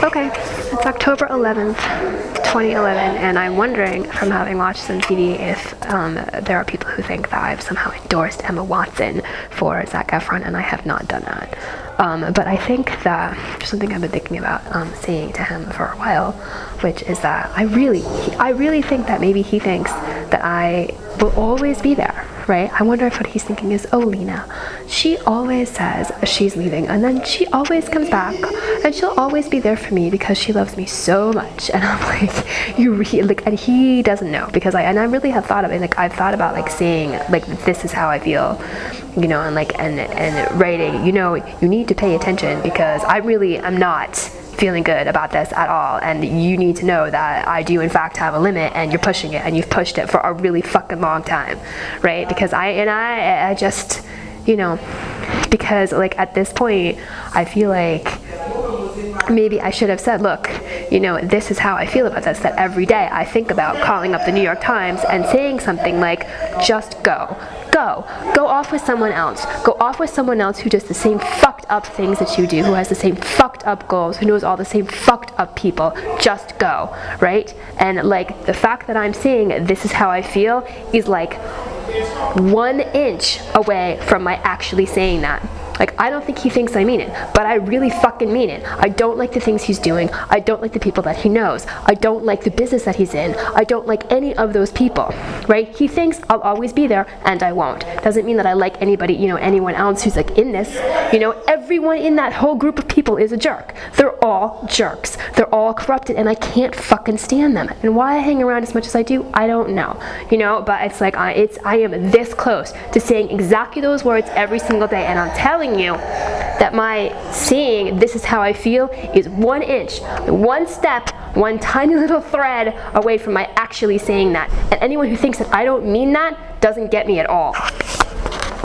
Okay, it's October 11th, 2011, and I'm wondering, from having watched some TV, if there are people who think that I've somehow endorsed Emma Watson for Zac Efron, and I have not done that. But I think that there's something I've been thinking about saying to him for a while, which is that I really think that maybe he thinks that I will always be there, right? I wonder if what he's thinking is, oh, Lena, she always says she's leaving, and then she always comes back, and she'll always be there for me because she loves me so much. And I'm like, you really, like, and he doesn't know, because I really have thought of it. Like, I've thought about, like, saying, like, this is how I feel, you know, and like, and writing, you know, you need to pay attention because I really am not feeling good about this at all, and you need to know that I do in fact have a limit, and you're pushing it, and you've pushed it for a really fucking long time, right? Because I just, you know, because like at this point I feel like maybe I should have said, look, you know, this is how I feel about this, that every day I think about calling up the New York Times and saying something like, just go off with someone else, go off with someone else who does the same fucked up things that you do, who has the same fucked up goals, who knows all the same fucked up people, just go, right? And like the fact that I'm saying this is how I feel is like 1 inch away from my actually saying that. Like, I don't think he thinks I mean it, but I really fucking mean it. I don't like the things he's doing. I don't like the people that he knows. I don't like the business that he's in. I don't like any of those people, right? He thinks I'll always be there, and I won't. Doesn't mean that I like anybody, you know, anyone else who's like in this. You know, everyone in that whole group of people is a jerk. They're all jerks. They're all corrupted, and I can't fucking stand them. And why I hang around as much as I do, I don't know. You know, but it's like, I am this close to saying exactly those words every single day, and I'm telling you that my saying this is how I feel is 1 inch, 1 step, 1 tiny little thread away from my actually saying that. And anyone who thinks that I don't mean that doesn't get me at all.